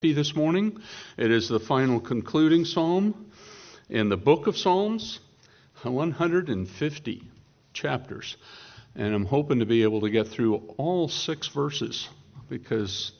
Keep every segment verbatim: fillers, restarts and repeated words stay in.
This morning. It is the final concluding psalm in the book of Psalms, one hundred fifty chapters. And I'm hoping to be able to get through all six verses because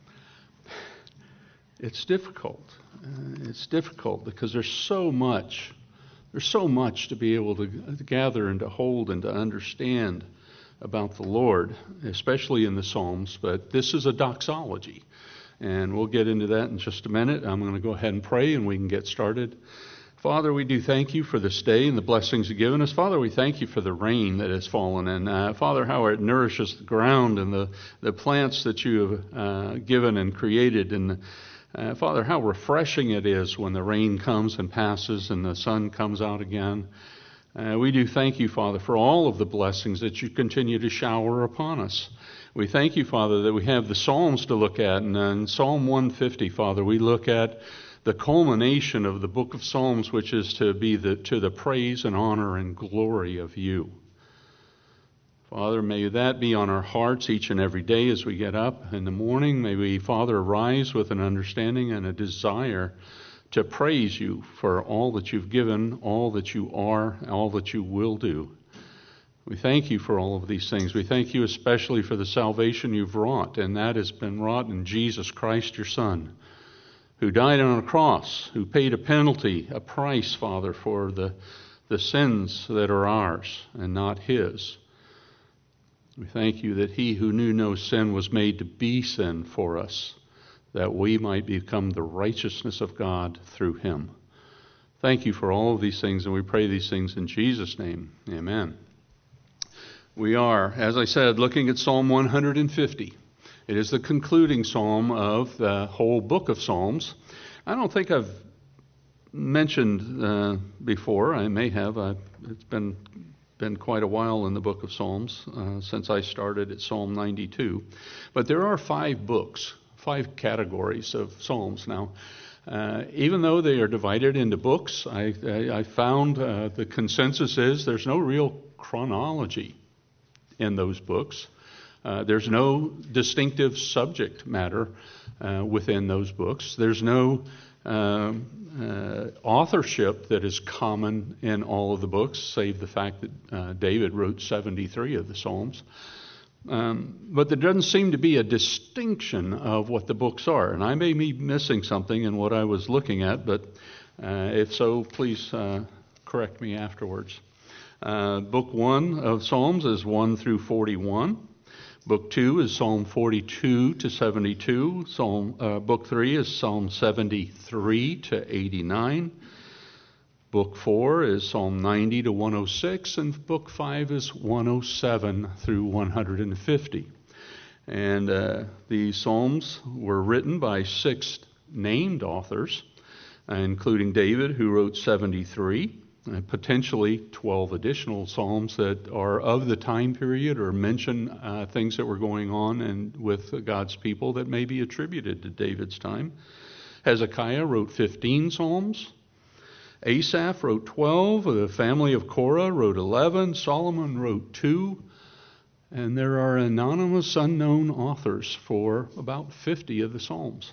it's difficult. Uh, it's difficult because there's so much. There's so much to be able to gather and to hold and to understand about the Lord, especially in the Psalms. But this is a doxology. And we'll get into that in just a minute. I'm going to go ahead and pray and we can get started. Father, we do thank you for this day and the blessings you've given us. Father, we thank you for the rain that has fallen. And uh, Father, how it nourishes the ground and the, the plants that you have uh, given and created. And uh, Father, how refreshing it is when the rain comes and passes and the sun comes out again. Uh, we do thank you, Father, for all of the blessings that you continue to shower upon us. We thank you, Father, that we have the Psalms to look at. And in Psalm one fifty, Father, we look at the culmination of the book of Psalms, which is to be the, to the praise and honor and glory of you. Father, may that be on our hearts each and every day as we get up in the morning. May we, Father, arise with an understanding and a desire to praise you for all that you've given, all that you are, all that you will do. We thank you for all of these things. We thank you especially for the salvation you've wrought, and that has been wrought in Jesus Christ, your Son, who died on a cross, who paid a penalty, a price, Father, for the, the sins that are ours and not his. We thank you that he who knew no sin was made to be sin for us, that we might become the righteousness of God through him. Thank you for all of these things, and we pray these things in Jesus' name. Amen. We are, as I said, looking at Psalm one hundred fifty. It is the concluding psalm of the whole book of Psalms. I don't think I've mentioned uh, before. I may have. Uh, it's been been quite a while in the book of Psalms uh, since I started at Psalm ninety-two. But there are five books, five categories of Psalms now. Uh, even though they are divided into books, I, I, I found uh, the consensus is there's no real chronology in those books. Uh, there's no distinctive subject matter uh, within those books. There's no uh, uh, authorship that is common in all of the books, save the fact that uh, David wrote seventy-three of the Psalms. Um, but there doesn't seem to be a distinction of what the books are. And I may be missing something in what I was looking at, but uh, if so, please uh, correct me afterwards. Uh, book one of Psalms is one through forty-one. Book two is Psalm forty-two to seventy-two. Psalm uh, book three is Psalm seventy-three to eighty-nine. Book four is Psalm ninety to one oh six, and book five is one oh seven through one hundred fifty. And uh, the Psalms were written by six named authors, including David, who wrote seventy-three. And potentially twelve additional psalms that are of the time period or mention uh, things that were going on and with God's people that may be attributed to David's time. Hezekiah wrote fifteen psalms. Asaph wrote twelve. The family of Korah wrote eleven. Solomon wrote two. And there are anonymous, unknown authors for about fifty of the psalms.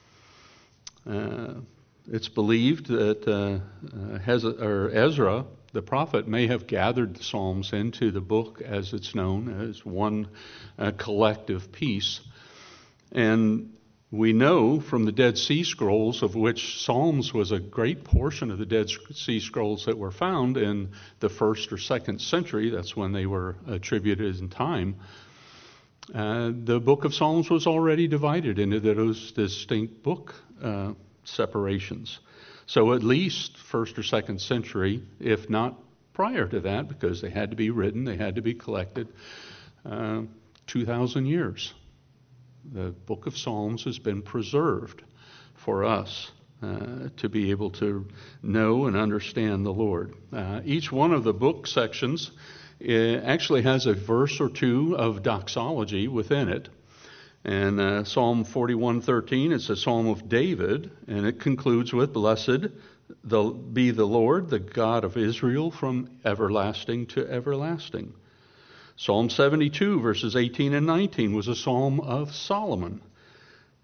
Uh, It's believed that uh, uh, Hez- or Ezra, the prophet, may have gathered the Psalms into the book as it's known, as one uh, collective piece. And we know from the Dead Sea Scrolls, of which Psalms was a great portion of the Dead Sea Scrolls that were found in the first or second century, that's when they were attributed in time, uh, the book of Psalms was already divided into those distinct book uh separations. So at least first or second century, if not prior to that, because they had to be written, they had to be collected, uh, two thousand years. The book of Psalms has been preserved for us uh, to be able to know and understand the Lord. Uh, each one of the book sections uh, actually has a verse or two of doxology within it. And uh, Psalm forty-one thirteen, it's a psalm of David, and it concludes with, "Blessed the, be the Lord, the God of Israel, from everlasting to everlasting." Psalm seventy-two, verses eighteen and nineteen, was a psalm of Solomon.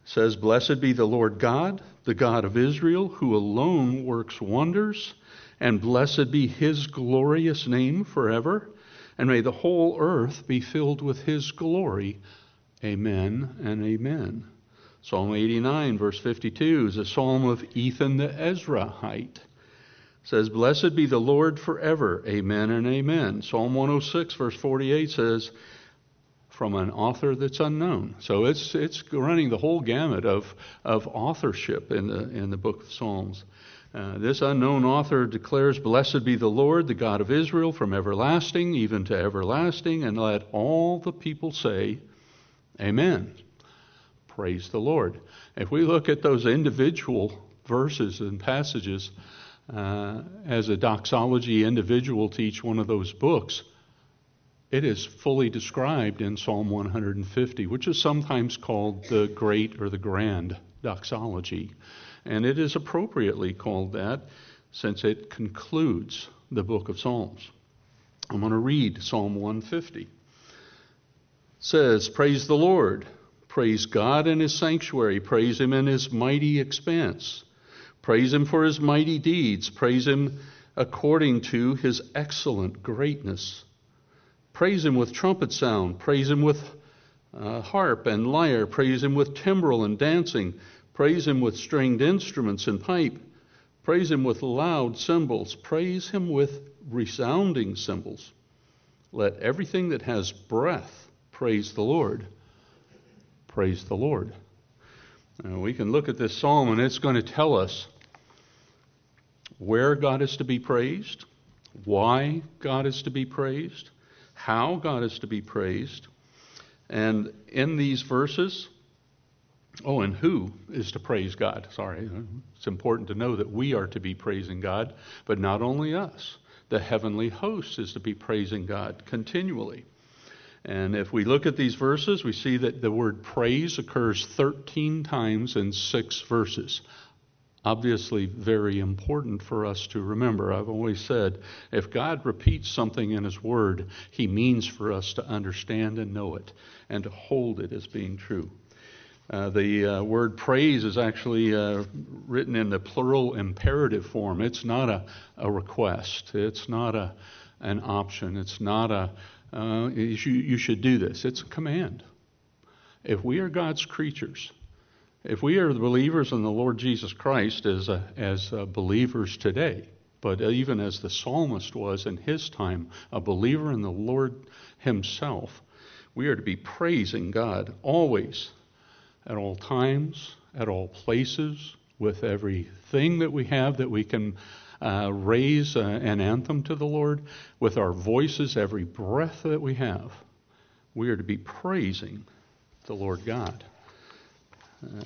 says, "Blessed be the Lord God, the God of Israel, who alone works wonders, and blessed be his glorious name forever, and may the whole earth be filled with his glory. Amen and amen." Psalm eighty-nine, verse fifty-two, is a psalm of Ethan the Ezrahite. It says, "Blessed be the Lord forever. Amen and amen." Psalm one oh six, verse forty-eight says, from an author that's unknown. So it's it's running the whole gamut of, of authorship in the in the book of Psalms. Uh, this unknown author declares, "Blessed be the Lord, the God of Israel, from everlasting even to everlasting, and let all the people say, Amen." Praise the Lord. If we look at those individual verses and passages uh, as a doxology individual to each one of those books, it is fully described in Psalm one hundred fifty, which is sometimes called the great or the grand doxology. And it is appropriately called that since it concludes the book of Psalms. I'm going to read Psalm one fifty. It says, "Praise the Lord. Praise God in his sanctuary. Praise him in his mighty expanse. Praise him for his mighty deeds. Praise him according to his excellent greatness. Praise him with trumpet sound. Praise him with uh, harp and lyre. Praise him with timbrel and dancing. Praise him with stringed instruments and pipe. Praise him with loud cymbals. Praise him with resounding cymbals. Let everything that has breath praise the Lord. Praise the Lord." Now, we can look at this psalm and it's going to tell us where God is to be praised, why God is to be praised, how God is to be praised, and in these verses, oh, and who is to praise God. Sorry, it's important to know that we are to be praising God, but not only us. The heavenly host is to be praising God continually. And if we look at these verses, we see that the word praise occurs thirteen times in six verses. Obviously very important for us to remember. I've always said, if God repeats something in his word, he means for us to understand and know it and to hold it as being true. Uh, the uh, word praise is actually uh, written in the plural imperative form. It's not a, a request. It's not a an option. It's not a, uh, you, should, you should do this. It's a command. If we are God's creatures, if we are the believers in the Lord Jesus Christ as a, as a believers today, but even as the psalmist was in his time, a believer in the Lord himself, we are to be praising God always, at all times, at all places, with everything that we have that we can uh, raise uh, an anthem to the Lord, with our voices, every breath that we have. We are to be praising the Lord God. Uh,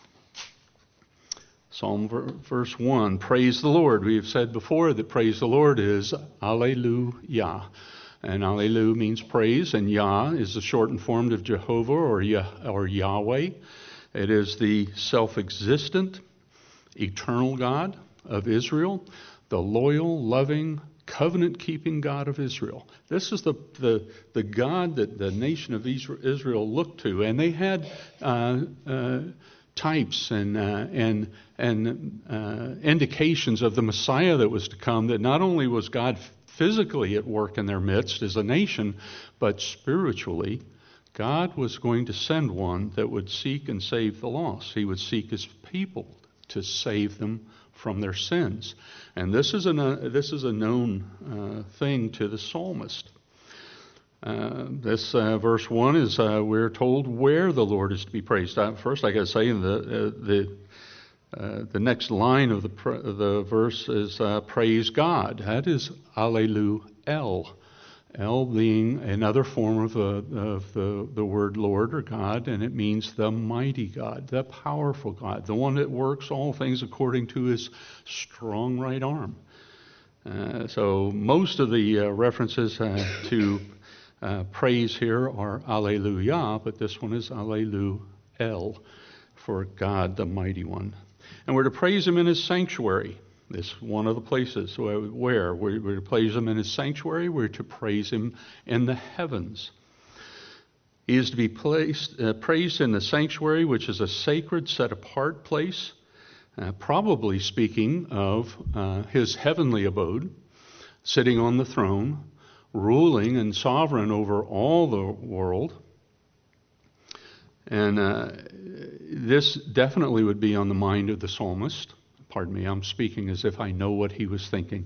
Psalm ver- verse one, praise the Lord. We have said before that praise the Lord is Alleluia. And Alleluia means praise, and Yah is the shortened form of Jehovah or, Yah, or Yahweh. It is the self-existent, eternal God of Israel, the loyal, loving, covenant-keeping God of Israel. This is the, the, the God that the nation of Israel looked to, and they had uh, uh, types and uh, and and uh, indications of the Messiah that was to come, that not only was God physically at work in their midst as a nation, but spiritually, God was going to send one that would seek and save the lost. He would seek his people to save them from their sins. And this is a, this is a known uh, thing to the psalmist. Uh, this uh, verse one is uh, we're told where the Lord is to be praised. Uh, first, I got to say, in the uh, the uh, the next line of the pr- the verse is uh, praise God. That is Alleluia. El being another form of, the of the, the word Lord or God, and it means the mighty God, the powerful God, the one that works all things according to his strong right arm. Uh, so most of the uh, references uh, to uh, praise here are Alleluia, but this one is Alleluia for God, the mighty one. And we're to praise him in his sanctuary. This is one of the places where we're to praise him in his sanctuary. We're to praise him in the heavens. He is to be placed, uh, praised in the sanctuary, which is a sacred, set-apart place, uh, probably speaking of uh, his heavenly abode, sitting on the throne, ruling and sovereign over all the world. And uh, this definitely would be on the mind of the psalmist. Pardon me, I'm speaking as if I know what he was thinking.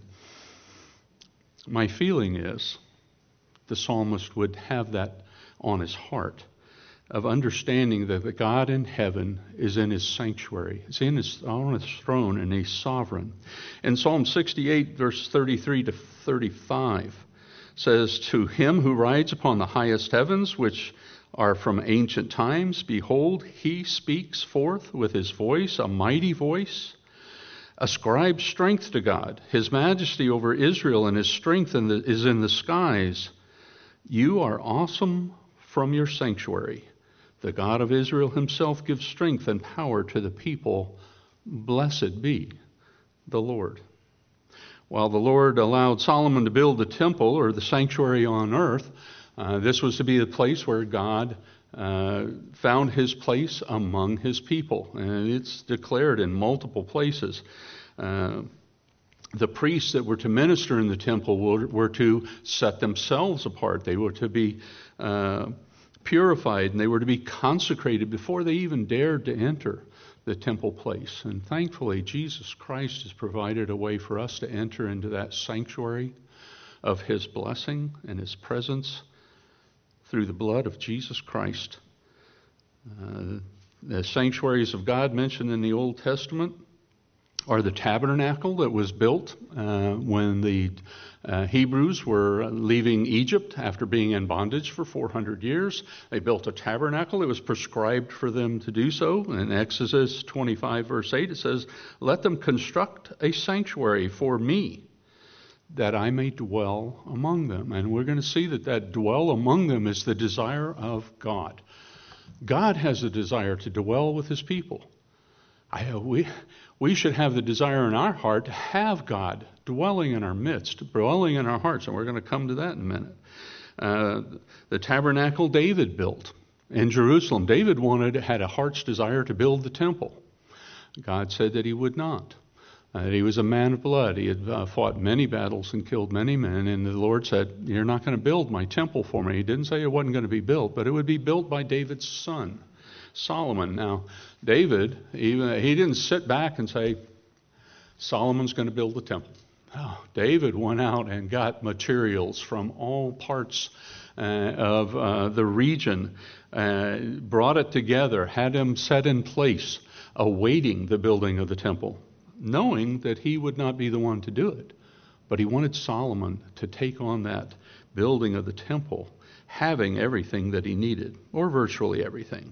My feeling is the psalmist would have that on his heart, of understanding that the God in heaven is in his sanctuary. He's in his, on his throne, and he's sovereign. In Psalm sixty-eight, verse thirty-three to thirty-five, says, "To him who rides upon the highest heavens, which are from ancient times, behold, he speaks forth with his voice, a mighty voice. Ascribe strength to God. His majesty over Israel and his strength in the, is in the skies. You are awesome from your sanctuary. The God of Israel himself gives strength and power to the people. Blessed be the Lord." While the Lord allowed Solomon to build the temple, or the sanctuary on earth, uh, this was to be the place where God uh, found his place among his people. And it's declared in multiple places. Uh, the priests that were to minister in the temple were, were to set themselves apart. They were to be uh, purified, and they were to be consecrated before they even dared to enter the temple place. And thankfully, Jesus Christ has provided a way for us to enter into that sanctuary of his blessing and his presence through the blood of Jesus Christ. Uh, the sanctuaries of God mentioned in the Old Testament are the tabernacle that was built uh, when the uh, Hebrews were leaving Egypt after being in bondage for four hundred years. They built a tabernacle. It was prescribed for them to do so. In Exodus twenty-five, verse eight, it says, "Let them construct a sanctuary for me, that I may dwell among them." And we're going to see that that dwell among them is the desire of God. God has a desire to dwell with his people. I, we, we should have the desire in our heart to have God dwelling in our midst, dwelling in our hearts, and we're going to come to that in a minute. Uh, the tabernacle David built in Jerusalem. David wanted, had a heart's desire to build the temple. God said that he would not. Uh, he was a man of blood. He had uh, fought many battles and killed many men, and the Lord said, "You're not going to build my temple for me." He didn't say it wasn't going to be built, but it would be built by David's son, Solomon. Now, David, he, he didn't sit back and say, "Solomon's going to build the temple." No, David went out and got materials from all parts uh, of uh, the region, uh, brought it together, had them set in place, awaiting the building of the temple, knowing that he would not be the one to do it. But he wanted Solomon to take on that building of the temple, having everything that he needed, or virtually everything.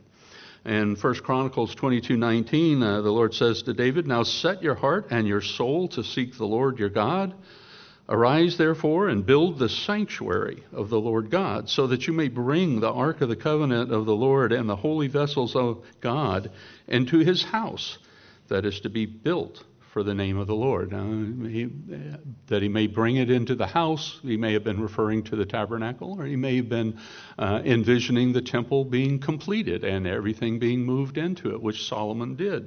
In First Chronicles twenty-two nineteen, uh, the Lord says to David, "Now set your heart and your soul to seek the Lord your God. Arise, therefore, and build the sanctuary of the Lord God, so that you may bring the ark of the covenant of the Lord and the holy vessels of God into his house that is to be built for the name of the Lord." Now, he, that he may bring it into the house, he may have been referring to the tabernacle, or he may have been uh, envisioning the temple being completed and everything being moved into it, which Solomon did.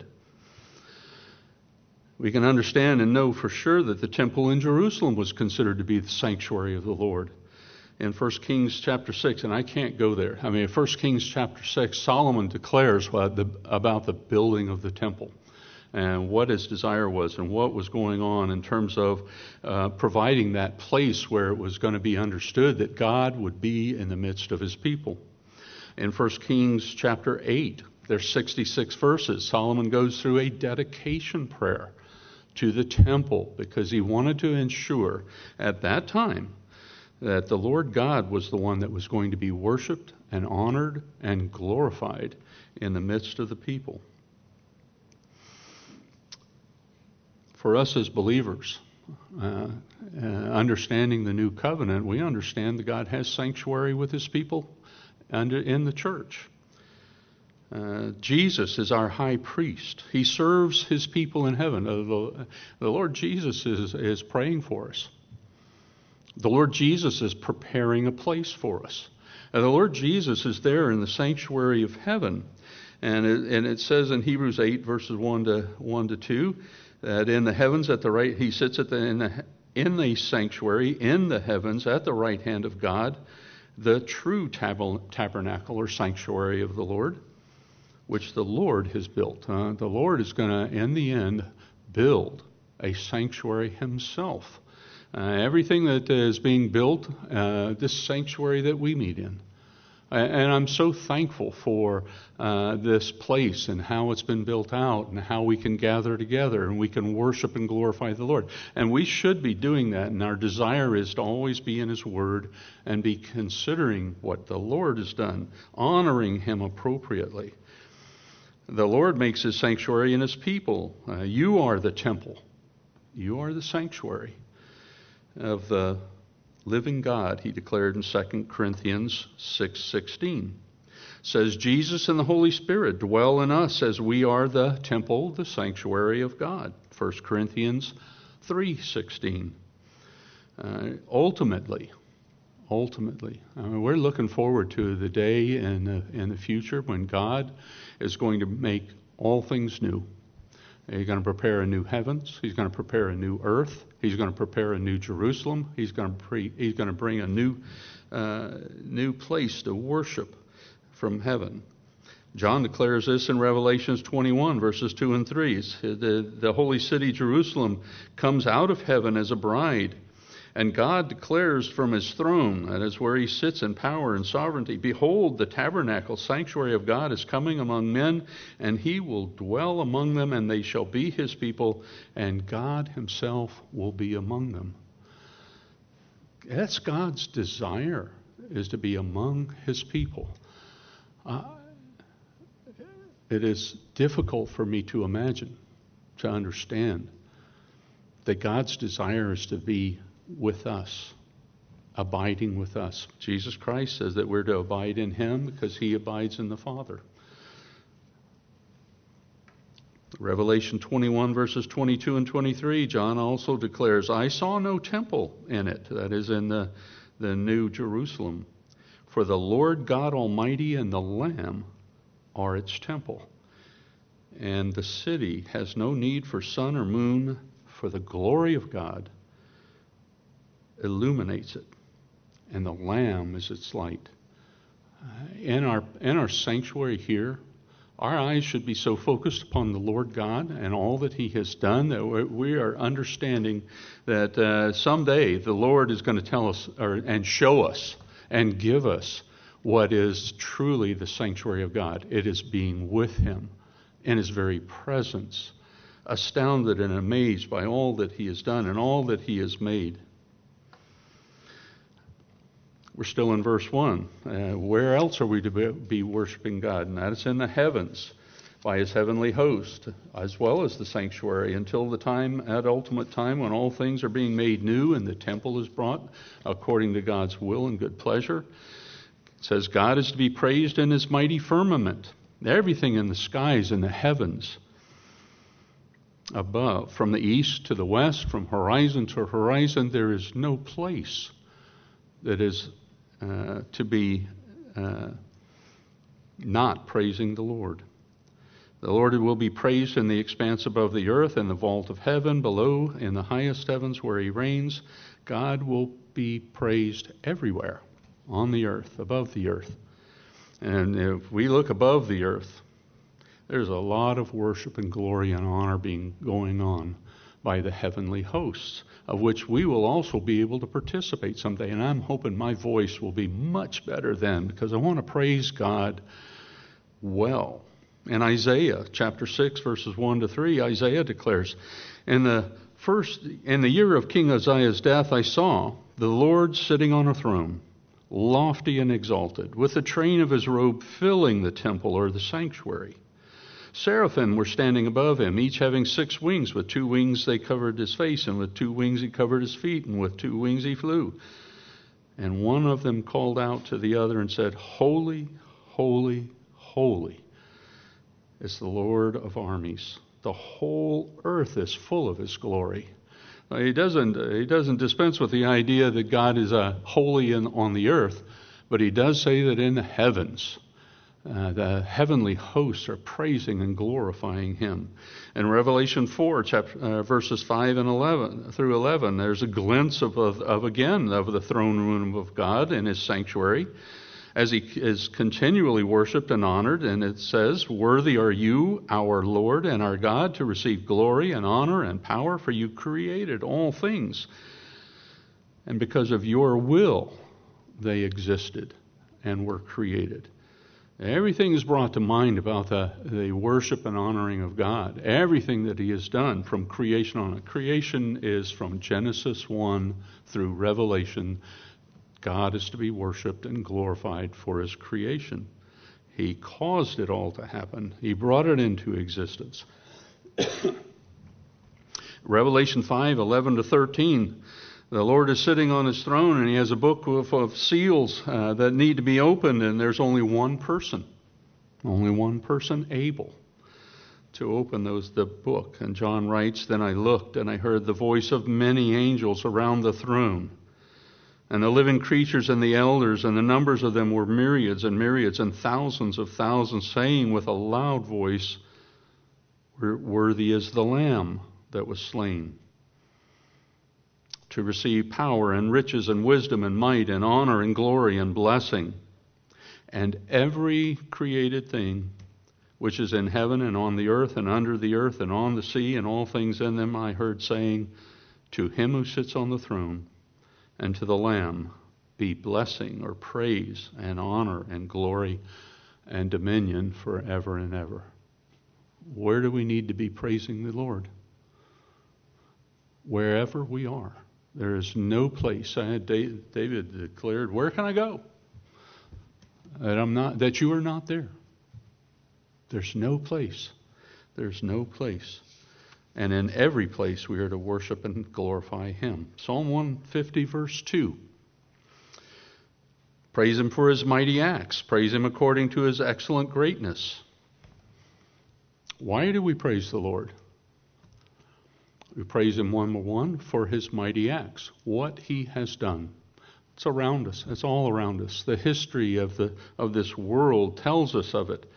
We can understand and know for sure that the temple in Jerusalem was considered to be the sanctuary of the Lord. In First Kings chapter six, and I can't go there. I mean, in First Kings chapter six, Solomon declares what the, about the building of the temple, and what his desire was, and what was going on in terms of uh, providing that place where it was going to be understood that God would be in the midst of his people. In First Kings chapter eight, there's sixty-six verses. Solomon goes through a dedication prayer to the temple because he wanted to ensure at that time that the Lord God was the one that was going to be worshiped and honored and glorified in the midst of the people. For us as believers, uh, uh, understanding the new covenant, we understand that God has sanctuary with his people and in the church. Uh, Jesus is our high priest. He serves his people in heaven. Uh, the, the Lord Jesus is, is praying for us. The Lord Jesus is preparing a place for us. And the Lord Jesus is there in the sanctuary of heaven. And it, and it says in Hebrews eight, verses one to one to two, that in the heavens at the right, he sits at the in the in the sanctuary in the heavens at the right hand of God, the true tab- tabernacle or sanctuary of the Lord, which the Lord has built. Uh, the Lord is going to, in the end, build a sanctuary himself. Uh, everything that is being built, uh, this sanctuary that we meet in. And I'm so thankful for uh, this place and how it's been built out and how we can gather together and we can worship and glorify the Lord. And we should be doing that. And our desire is to always be in his word and be considering what the Lord has done, honoring him appropriately. The Lord makes his sanctuary in his people. Uh, you are the temple. You are the sanctuary of the living God, he declared in Second Corinthians six sixteen. Says Jesus and the Holy Spirit dwell in us as we are the temple, the sanctuary of God. First Corinthians three sixteen. Uh, ultimately, ultimately, I mean, we're looking forward to the day in the, in the future when God is going to make all things new. He's going to prepare a new heavens. He's going to prepare a new earth. He's going to prepare a new Jerusalem. He's going to pre, he's going to bring a new uh, new place to worship from heaven. John declares this in Revelations twenty-one, verses two and three. The, the holy city Jerusalem comes out of heaven as a bride. And God declares from his throne, that is where he sits in power and sovereignty, behold, the tabernacle, sanctuary of God is coming among men, and he will dwell among them, and they shall be his people, and God himself will be among them. That's God's desire, is to be among his people. Uh, it is difficult for me to imagine, to understand, that God's desire is to be with us, abiding with us. Jesus Christ says that we're to abide in him because he abides in the Father. Revelation twenty-one, verses twenty-two and twenty-three, John also declares, I saw no temple in it, that is in the, the New Jerusalem, for the Lord God Almighty and the Lamb are its temple. And the city has no need for sun or moon, for the glory of God illuminates it, and the Lamb is its light. Uh, in our in our sanctuary here, our eyes should be so focused upon the Lord God and all that he has done that we are understanding that uh, someday the Lord is going to tell us or, and show us and give us what is truly the sanctuary of God. It is being with him in his very presence, astounded and amazed by all that he has done and all that he has made. We're still in verse one. Uh, where else are we to be, be worshiping God? And that is in the heavens by his heavenly host, as well as the sanctuary, until the time, at ultimate time, when all things are being made new and the temple is brought according to God's will and good pleasure. It says God is to be praised in his mighty firmament. Everything in the skies and the heavens above, from the east to the west, from horizon to horizon, there is no place that is uh, to be uh, not praising the Lord. The Lord will be praised in the expanse above the earth, in the vault of heaven, below, in the highest heavens where he reigns. God will be praised everywhere, on the earth, above the earth. And if we look above the earth, there's a lot of worship and glory and honor being going on by the heavenly hosts, of which we will also be able to participate someday. And I'm hoping my voice will be much better then, because I want to praise God well. In Isaiah chapter six, verses one to three, Isaiah declares, In the first, in the year of King Uzziah's death, I saw the Lord sitting on a throne, lofty and exalted, with the train of his robe filling the temple or the sanctuary. Seraphim were standing above him, each having six wings. With two wings they covered his face, and with two wings he covered his feet, and with two wings he flew. And one of them called out to the other and said, Holy, holy, holy is the Lord of armies. The whole earth is full of his glory. Now, he doesn't he doesn't dispense with the idea that God is uh, holy in, on the earth, But he does say that in the heavens, uh, the heavenly hosts are praising and glorifying him. In Revelation four, chapter, uh, verses five and eleven through eleven, there's a glimpse of, of, of again of the throne room of God in his sanctuary, as he is continually worshiped and honored. And it says, "Worthy are you, our Lord and our God, to receive glory and honor and power, for you created all things. And because of your will, they existed and were created." Everything is brought to mind about the, the worship and honoring of God. Everything that he has done from creation on. Creation is from Genesis one through Revelation. God is to be worshiped and glorified for his creation. He caused it all to happen. He brought it into existence. Revelation five, eleven to thirteen. The Lord is sitting on his throne, and he has a book of, of seals uh, that need to be opened, and there's only one person, only one person able to open those the book. And John writes, "Then I looked, and I heard the voice of many angels around the throne, and the living creatures and the elders, and the numbers of them were myriads and myriads and thousands of thousands, saying with a loud voice, 'Worthy is the Lamb that was slain to receive power and riches and wisdom and might and honor and glory and blessing.' And every created thing which is in heaven and on the earth and under the earth and on the sea and all things in them, I heard saying, 'To him who sits on the throne and to the Lamb be blessing,' or praise and honor and glory and dominion forever and ever." Where do we need to be praising the Lord? Wherever we are. There is no place. I had David declared, "Where can I go that I'm not, that you are not there?" There's no place. There's no place. And in every place we are to worship and glorify him. Psalm one fifty, verse two. Praise him for his mighty acts. Praise him according to his excellent greatness. Why do we praise the Lord? We praise him, one by one, for his mighty acts, what he has done. It's around us. It's all around us. The history of the of this world tells us of it.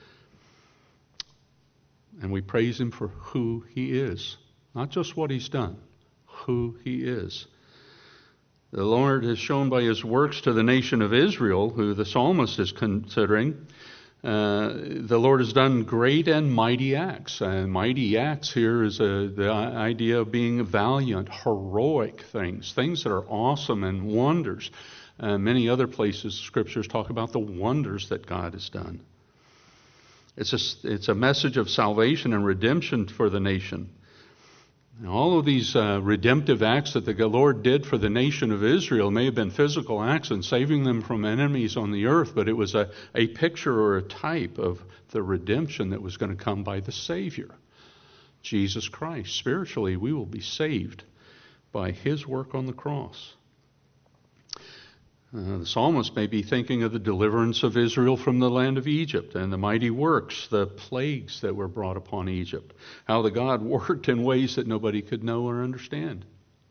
And we praise him for who he is. Not just what he's done, who he is. The Lord has shown by his works to the nation of Israel, who the psalmist is considering, Uh, the Lord has done great and mighty acts. And mighty acts here is a, the idea of being valiant, heroic things, things that are awesome and wonders. Uh, many other places, scriptures talk about the wonders that God has done. It's a, it's a message of salvation and redemption for the nation. And all of these uh, redemptive acts that the Lord did for the nation of Israel may have been physical acts and saving them from enemies on the earth, but it was a, a picture or a type of the redemption that was going to come by the Savior, Jesus Christ. Spiritually, we will be saved by his work on the cross. Uh, the psalmist may be thinking of the deliverance of Israel from the land of Egypt and the mighty works, the plagues that were brought upon Egypt, how the God worked in ways that nobody could know or understand.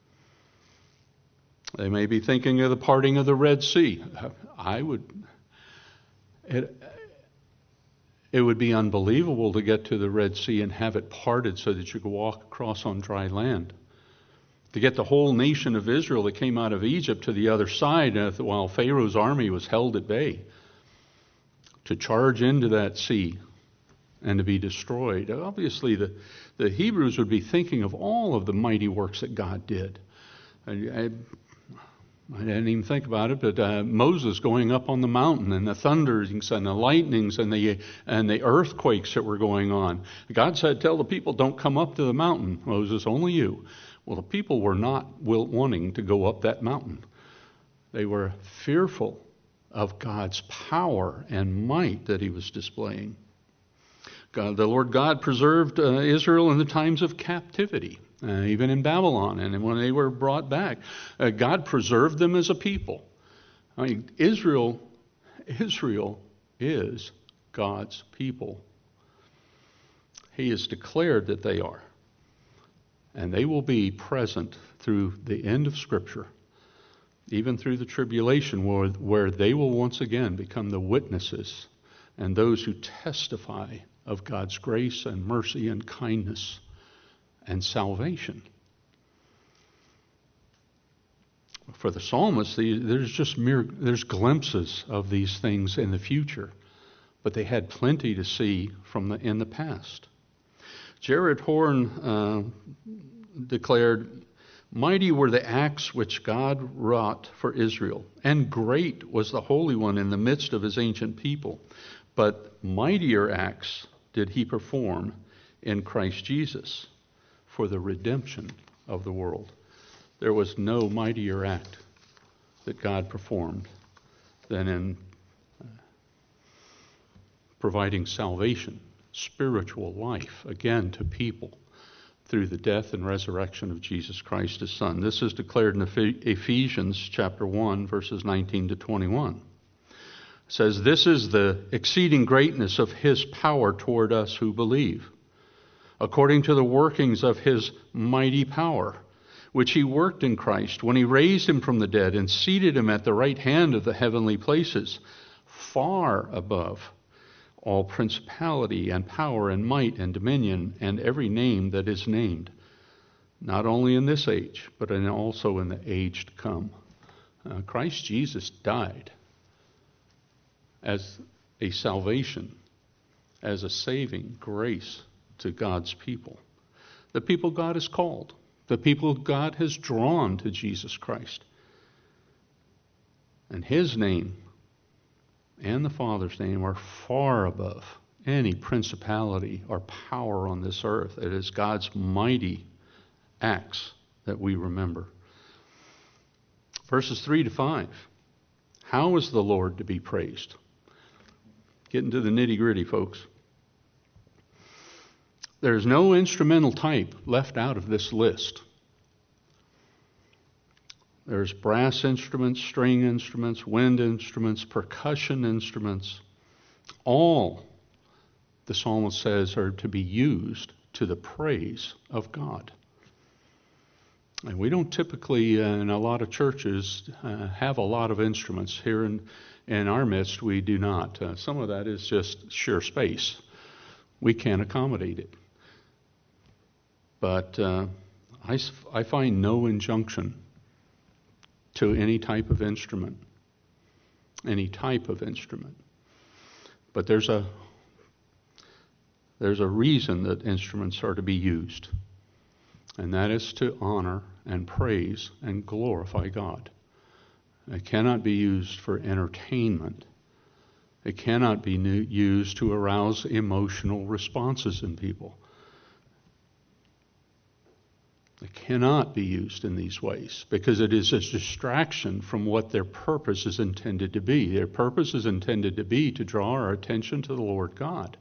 They may be thinking of the parting of the Red Sea. I would, it, it would be unbelievable to get to the Red Sea and have it parted so that you could walk across on dry land. To get the whole nation of Israel that came out of Egypt to the other side while Pharaoh's army was held at bay, to charge into that sea and to be destroyed. Obviously, the, the Hebrews would be thinking of all of the mighty works that God did. I, I, I didn't even think about it, but uh, Moses going up on the mountain and the thunderings and the lightnings and the and the earthquakes that were going on. God said, "Tell the people, don't come up to the mountain, Moses, only you." Well, the people were not wanting to go up that mountain. They were fearful of God's power and might that he was displaying. God, the Lord God preserved uh, Israel in the times of captivity, uh, even in Babylon, and when they were brought back. Uh, God preserved them as a people. I mean, Israel, Israel is God's people. He has declared that they are. And they will be present through the end of Scripture. even through the tribulation, where, where they will once again become the witnesses and those who testify of God's grace and mercy and kindness and salvation. For the psalmist, there's just mere, there's glimpses of these things in the future, but they had plenty to see from the in the past. Jared Horn uh, declared, "Mighty were the acts which God wrought for Israel, and great was the Holy One in the midst of his ancient people. But mightier acts did he perform in Christ Jesus for the redemption of the world." There was no mightier act that God performed than in providing salvation, spiritual life, again to people through the death and resurrection of Jesus Christ, his Son. This is declared in Ephesians chapter one, verses nineteen to twenty-one. It says, "This is the exceeding greatness of his power toward us who believe, according to the workings of his mighty power, which he worked in Christ when he raised him from the dead and seated him at the right hand of the heavenly places, far above all principality and power and might and dominion and every name that is named, not only in this age, but in also in the age to come." Uh, Christ Jesus died as a salvation, as a saving grace to God's people, the people God has called, the people God has drawn to Jesus Christ. And his name and the Father's name are far above any principality or power on this earth. It is God's mighty acts that we remember. Verses three to five. How is the Lord to be praised? Getting to the nitty-gritty, folks. There's no instrumental type left out of this list. There's brass instruments, string instruments, wind instruments, percussion instruments. All, the psalmist says, are to be used to the praise of God. And we don't typically, uh, in a lot of churches, uh, have a lot of instruments. Here in, in our midst, we do not. Uh, some of that is just sheer space. We can't accommodate it. But uh, I, I find no injunction to any type of instrument, any type of instrument. But there's a there's a reason that instruments are to be used, and that is to honor and praise and glorify God. It cannot be used for entertainment. It cannot be used to arouse emotional responses in people. It cannot be used in these ways because it is a distraction from what their purpose is intended to be. Their purpose is intended to be to draw our attention to the Lord God.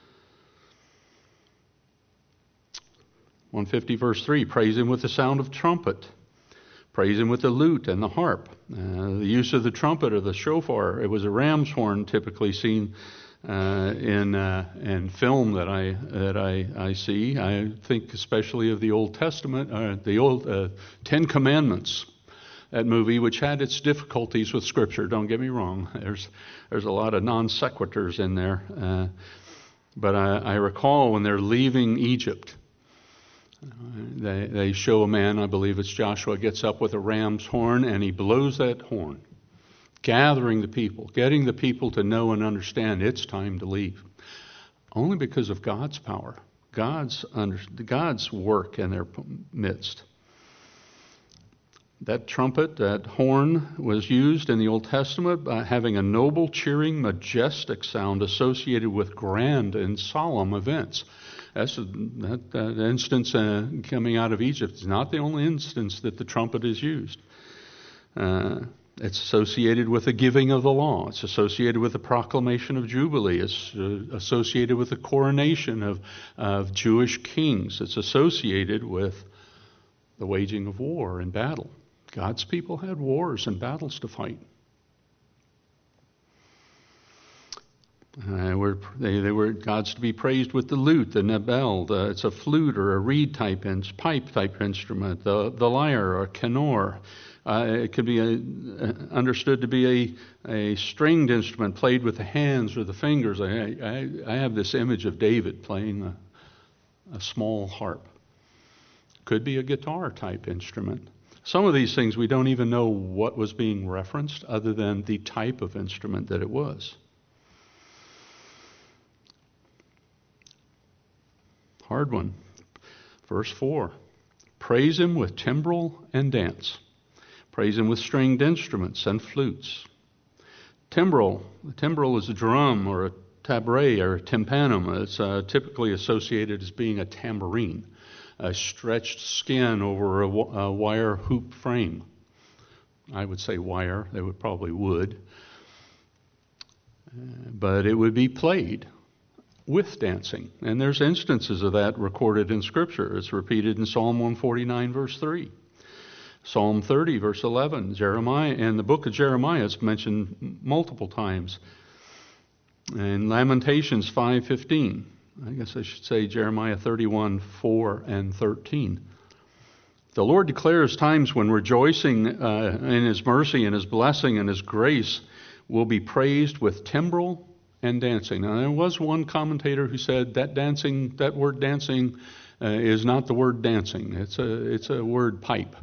one fifty verse three, praise him with the sound of trumpet. Praise him with the lute and the harp. Uh, the use of the trumpet or the shofar, it was a ram's horn typically seen Uh, in uh, in film that I that I, I see. I think especially of the Old Testament, uh, the old uh, Ten Commandments, that movie, which had its difficulties with Scripture. Don't get me wrong. There's there's a lot of non sequiturs in there. Uh, but I, I recall when they're leaving Egypt, uh, they they show a man, I believe it's Joshua, gets up with a ram's horn and he blows that horn, gathering the people, getting the people to know and understand it's time to leave. Only because of God's power, God's under, God's work in their midst. That trumpet, that horn was used in the Old Testament by having a noble, cheering, majestic sound associated with grand and solemn events. That's a, that, that instance uh, coming out of Egypt is not the only instance that the trumpet is used. Uh, It's associated with the giving of the law. It's associated with the proclamation of Jubilee. It's uh, associated with the coronation of, of Jewish kings. It's associated with the waging of war and battle. God's people had wars and battles to fight. Uh, were, they, they were God's to be praised with the lute, the nebel. The, it's a flute or a reed type, pipe type instrument. The, the lyre or kinnor. Uh, it could be a, understood to be a, a stringed instrument played with the hands or the fingers. I, I, I have this image of David playing a, a small harp. Could be a guitar type instrument. Some of these things we don't even know what was being referenced other than the type of instrument that it was. Hard one. Verse four. Praise him with timbrel and dance. Praise him with stringed instruments and flutes. Timbrel. The timbrel is a drum or a tabret or a tympanum. It's uh, typically associated as being a tambourine, a stretched skin over a, a wire hoop frame. I would say wire. They would probably wood. Uh, but it would be played with dancing. And there's instances of that recorded in Scripture. It's repeated in Psalm one forty-nine, verse three. Psalm thirty, verse eleven, Jeremiah, and the book of Jeremiah is mentioned multiple times. And Lamentations five fifteen. I guess I should say Jeremiah thirty-one, four and thirteen. The Lord declares times when rejoicing uh, in His mercy and His blessing and His grace will be praised with timbrel and dancing. Now, there was one commentator who said that dancing, that word dancing, uh, is not the word dancing. It's a it's a word pipe.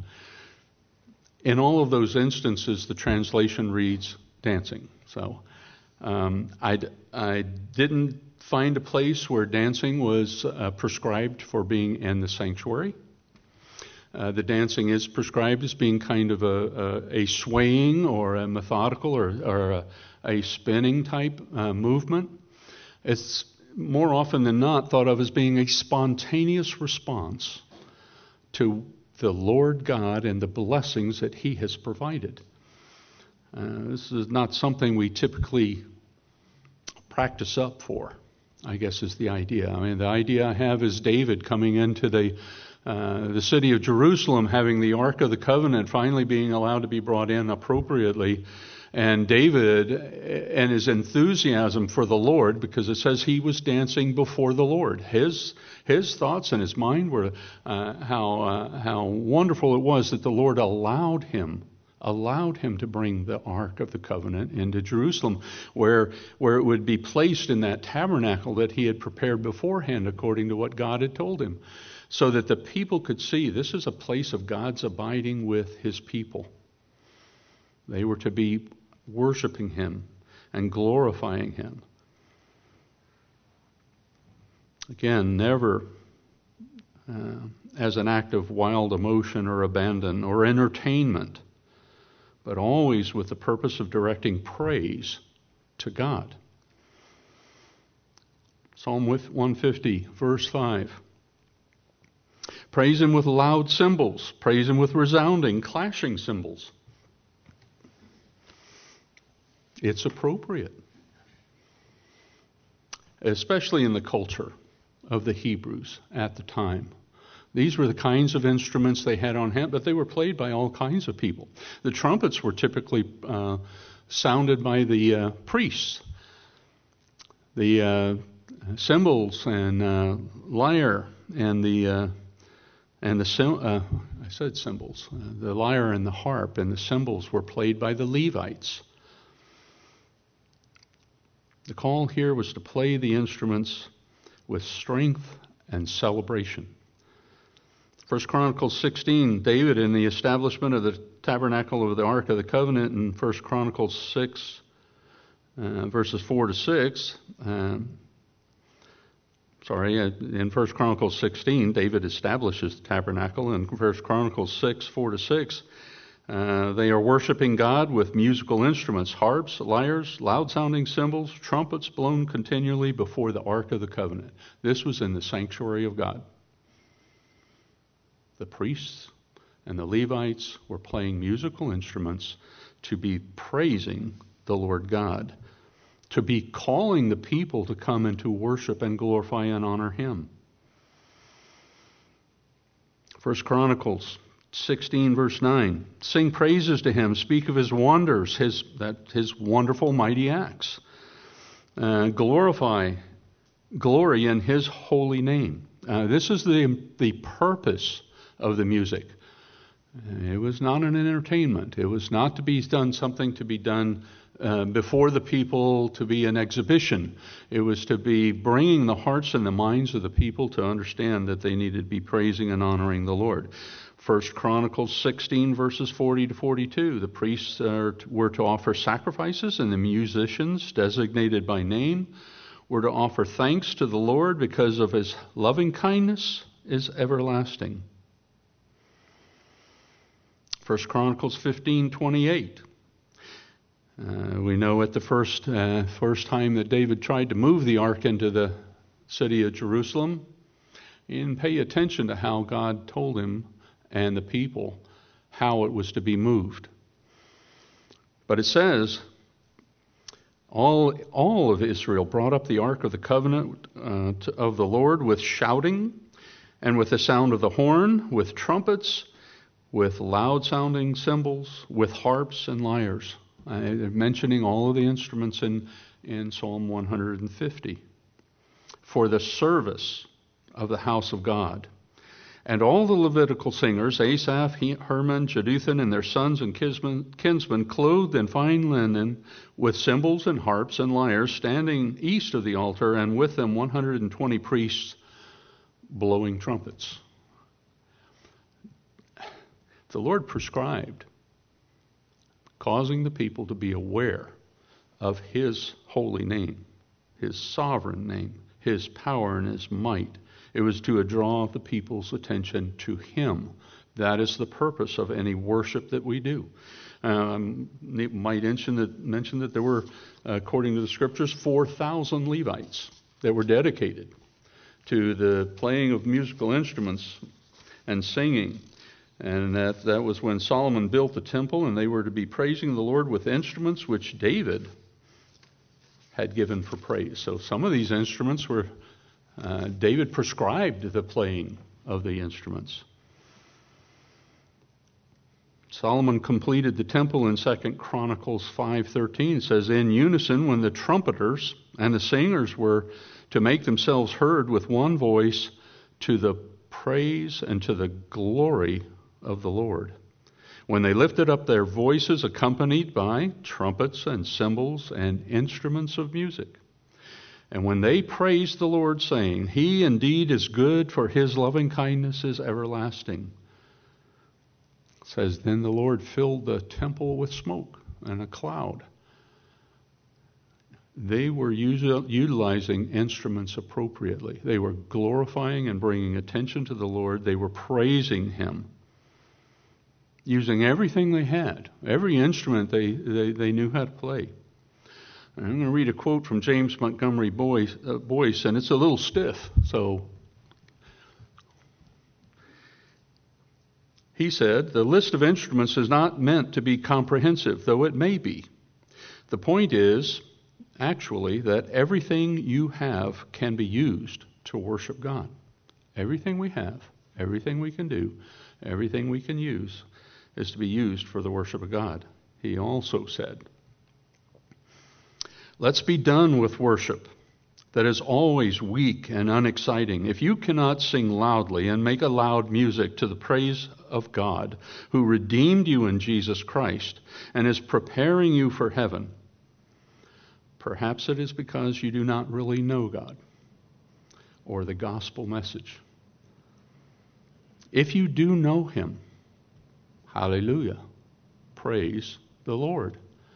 In all of those instances, the translation reads dancing. So um, I, I didn't find a place where dancing was uh, prescribed for being in the sanctuary. Uh, the dancing is prescribed as being kind of a, a, a swaying or a methodical or, or a, a spinning type uh, movement. It's more often than not thought of as being a spontaneous response to the Lord God and the blessings that He has provided. Uh, this is not something we typically practice up for, I guess is the idea. I mean, the idea I have is David coming into the uh, the city of Jerusalem, having the Ark of the Covenant finally being allowed to be brought in appropriately. And David and his enthusiasm for the Lord, because it says he was dancing before the Lord. His his thoughts in his mind were uh, how uh, how wonderful it was that the Lord allowed him allowed him to bring the Ark of the Covenant into Jerusalem, where where it would be placed in that tabernacle that he had prepared beforehand, according to what God had told him, so that the people could see this is a place of God's abiding with His people. They were to be worshiping Him and glorifying Him. Again, never uh, as an act of wild emotion or abandon or entertainment, but always with the purpose of directing praise to God. Psalm one fifty, verse five. Praise Him with loud cymbals. Praise Him with resounding, clashing cymbals. It's appropriate, especially in the culture of the Hebrews at the time. These were the kinds of instruments they had on hand, but they were played by all kinds of people. The trumpets were typically uh, sounded by the uh, priests. The uh, cymbals and uh, lyre and the uh, and the uh, I said cymbals, uh, the lyre and the harp and the cymbals were played by the Levites. The call here was to play the instruments with strength and celebration. First Chronicles sixteen, David in the establishment of the tabernacle of the Ark of the Covenant in First Chronicles six, uh, verses four to six. Um, sorry, in First Chronicles sixteen, David establishes the tabernacle. In First Chronicles six, four to six, Uh, they are worshiping God with musical instruments, harps, lyres, loud-sounding cymbals, trumpets blown continually before the Ark of the Covenant. This was in the sanctuary of God. The priests and the Levites were playing musical instruments to be praising the Lord God, to be calling the people to come and to worship and glorify and honor Him. First Chronicles sixteen, verse nine. Sing praises to Him. Speak of His wonders, His that His wonderful, mighty acts. Uh, glorify, glory in His holy name. Uh, this is the the purpose of the music. It was not an entertainment. It was not to be done something to be done uh, before the people, to be an exhibition. It was to be bringing the hearts and the minds of the people to understand that they needed to be praising and honoring the Lord. First Chronicles sixteen, verses forty to forty-two. The priests are, were to offer sacrifices, and the musicians, designated by name, were to offer thanks to the Lord because of his loving kindness is everlasting. First Chronicles fifteen twenty-eight. Uh, we know at the first uh, first time that David tried to move the ark into the city of Jerusalem, he didn't pay attention to how God told him and the people how it was to be moved. But it says, all all of Israel brought up the ark of the covenant uh, to, of the Lord with shouting and with the sound of the horn, with trumpets, with loud-sounding cymbals, with harps and lyres. Uh, they're mentioning all of the instruments in, in Psalm one hundred fifty. For the service of the house of God. And all the Levitical singers, Asaph, Herman, Jeduthun, and their sons and kinsmen, kinsmen, clothed in fine linen, with cymbals and harps and lyres, standing east of the altar, and with them one hundred twenty priests blowing trumpets. The Lord prescribed causing the people to be aware of his holy name, his sovereign name, his power and his might. It was to draw the people's attention to him. That is the purpose of any worship that we do. Um, it might mention that, mention that there were, according to the scriptures, four thousand Levites that were dedicated to the playing of musical instruments and singing. And that, that was when Solomon built the temple, and they were to be praising the Lord with instruments which David had given for praise. So some of these instruments were, uh, David prescribed the playing of the instruments. Solomon completed the temple in Second Chronicles five thirteen. It says, in unison, when the trumpeters and the singers were to make themselves heard with one voice to the praise and to the glory of the Lord. When they lifted up their voices accompanied by trumpets and cymbals and instruments of music. And when they praised the Lord, saying, he indeed is good, for his loving kindness is everlasting. It says, then the Lord filled the temple with smoke and a cloud. They were utilizing instruments appropriately. They were glorifying and bringing attention to the Lord. They were praising him, using everything they had, every instrument they, they, they knew how to play. And I'm going to read a quote from James Montgomery Boyce, uh, Boyce, and it's a little stiff. So he said, the list of instruments is not meant to be comprehensive, though it may be. The point is, actually, that everything you have can be used to worship God. Everything we have, everything we can do, everything we can use is to be used for the worship of God. He also said, let's be done with worship that is always weak and unexciting. If you cannot sing loudly and make a loud music to the praise of God, who redeemed you in Jesus Christ and is preparing you for heaven, perhaps it is because you do not really know God or the gospel message. If you do know him, hallelujah, praise the Lord.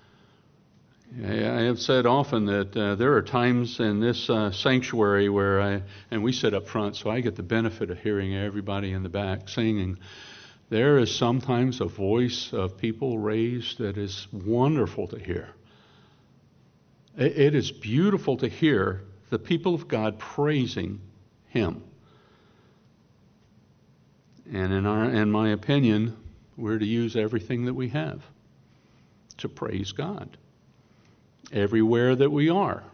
I have said often that uh, there are times in this uh, sanctuary where I, and we sit up front, so I get the benefit of hearing everybody in the back singing. There is sometimes a voice of people raised that is wonderful to hear. It, it is beautiful to hear the people of God praising him. And in our, in my opinion, we're to use everything that we have to praise God everywhere that we are.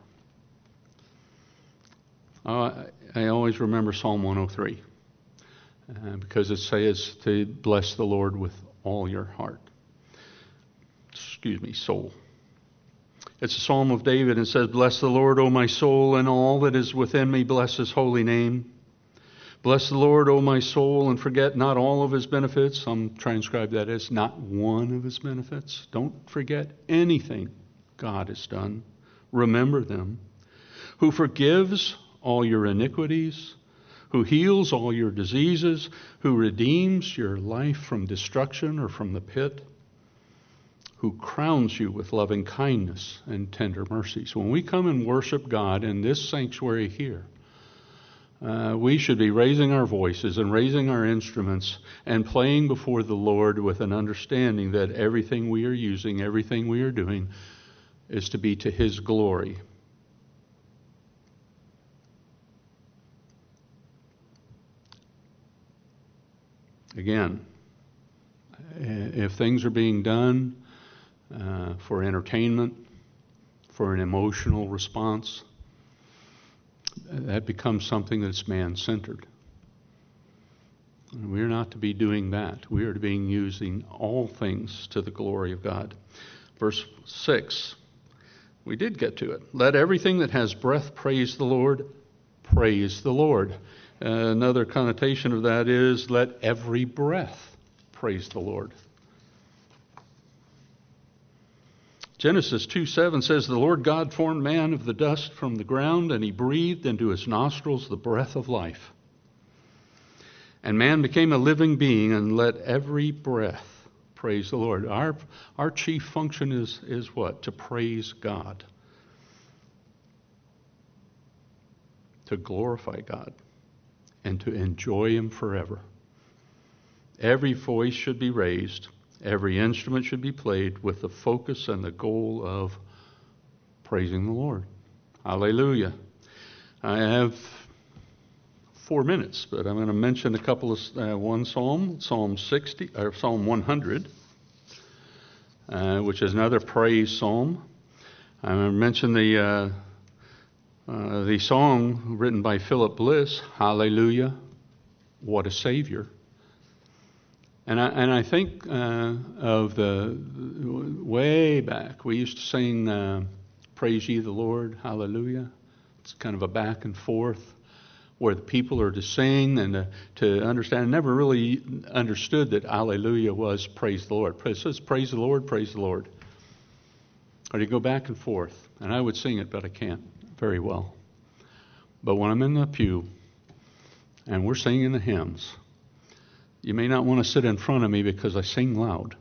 Uh, I always remember Psalm one oh three uh, because it says to bless the Lord with all your heart. Excuse me, soul. It's a psalm of David and says, bless the Lord, O my soul, and all that is within me, bless his holy name. Bless the Lord, O my soul, and forget not all of his benefits. Some transcribe that as not one of his benefits. Don't forget anything God has done. Remember them. Who forgives all your iniquities, who heals all your diseases, who redeems your life from destruction or from the pit, who crowns you with loving kindness and tender mercies. When we come and worship God in this sanctuary here, uh, we should be raising our voices and raising our instruments and playing before the Lord with an understanding that everything we are using, everything we are doing, is to be to his glory. Again, if things are being done uh, for entertainment, for an emotional response, that becomes something that's man-centered. And we're not to be doing that. We are to be using all things to the glory of God. Verse six, we did get to it. Let everything that has breath praise the Lord. Praise the Lord. Uh, another connotation of that is let every breath praise the Lord. Genesis two seven says, the Lord God formed man of the dust from the ground, and he breathed into his nostrils the breath of life. And man became a living being, and let every breath praise the Lord. Our, our chief function is, is what? To praise God. To glorify God. And to enjoy him forever. Every voice should be raised. Every instrument should be played with the focus and the goal of praising the Lord. Hallelujah. I have four minutes, but I'm going to mention a couple of uh, one psalm, Psalm sixty or Psalm one hundred, uh, which is another praise psalm. I'm going to mention the uh, uh, the song written by Philip Bliss, Hallelujah, what a Savior. And I, and I think uh, of the way back, we used to sing uh, Praise Ye the Lord, Hallelujah. It's kind of a back and forth where the people are to sing and to, to understand. I never really understood that Hallelujah was praise the Lord. It says praise the Lord, praise the Lord. Or you go back and forth. And I would sing it, but I can't very well. But when I'm in the pew and we're singing the hymns, you may not want to sit in front of me because I sing loud.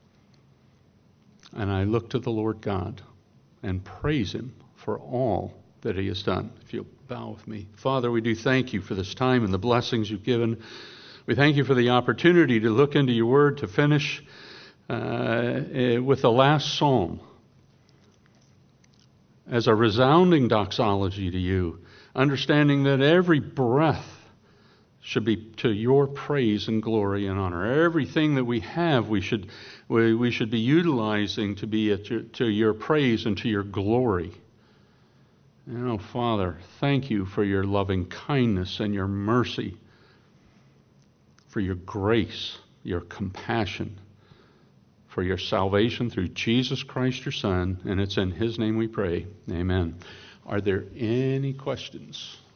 And I look to the Lord God and praise him for all that he has done. If you'll bow with me. Father, we do thank you for this time and the blessings you've given. We thank you for the opportunity to look into your word, to finish uh, with the last psalm as a resounding doxology to you, understanding that every breath should be to your praise and glory and honor. Everything that we have, we should we, we should be utilizing to be at your, to your praise and to your glory. And oh, Father, thank you for your loving kindness and your mercy, for your grace, your compassion, for your salvation through Jesus Christ, your Son, and it's in his name we pray. Amen. Are there any questions?